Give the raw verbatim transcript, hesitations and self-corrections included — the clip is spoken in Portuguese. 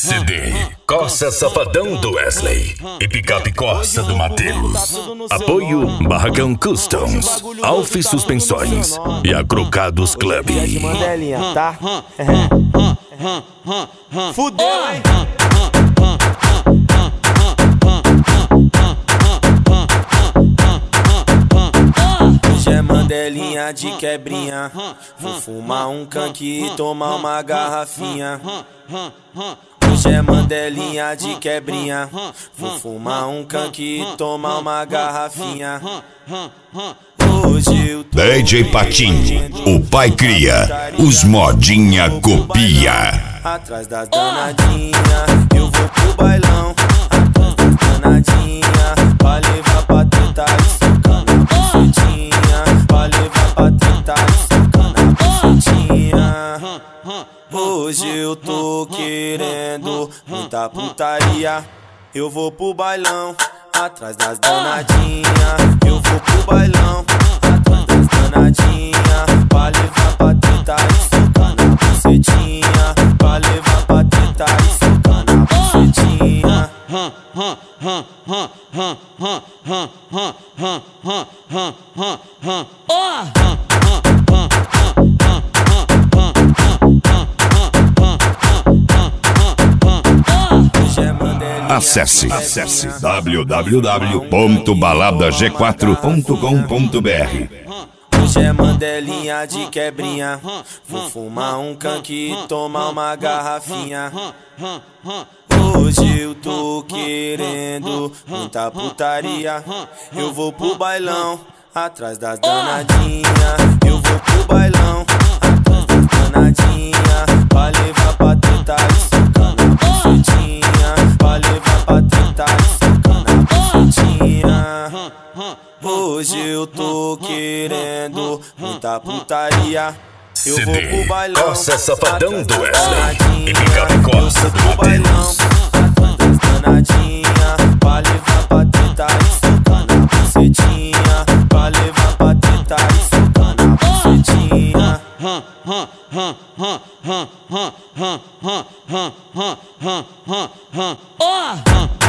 C D Corsa Safadão do Wesley e Picape Corsa do Matheus. Apoio Barracão Customs, Alf Suspensões e Acrocados Club. Mandelinha, tá? Fudeu, hein? Hoje é mandelinha de quebrinha. Vou fumar um canque e tomar uma garrafinha. Hoje é mandelinha de quebrinha. Vou fumar um canque e tomar uma garrafinha. Hoje eu tô D J Patinho, o pai cria, os modinha copia. Atrás das danadinha, eu vou pro bailão. Atrás das danadinha, pra levar pra treta e socar na bucetinha. Pra levar pra treta e socar na bucetinha. Hoje eu tô querendo muita putaria. Eu vou pro bailão, atrás das danadinha. Eu vou pro bailão, atrás das danadinha. Pra levar pra treta e socar na bucetinha. Pra levar pra treta e socar na bucetinha. Acesse, acesse w w w ponto balada g quatro ponto com ponto b r. Hoje é mandelinha de quebrinha. Vou fumar um canque e tomar uma garrafinha. Hoje eu tô querendo muita putaria. Eu vou pro bailão, atrás das danadinha. Eu vou pro bailão, atrás das danadinha. Pra levar pra treta e socar na bucetinha. Pra levar pra treta e socar na bucetinha. Hoje eu tô querendo muita putaria. Eu vou pro bailão, Corsa Safadão do Wesley e Picape Corsa do Matheus. atrás das danadinha. Pra levar pra treta e socar na bucetinha. Pra levar pra treta e socar na bucetinha. Oh!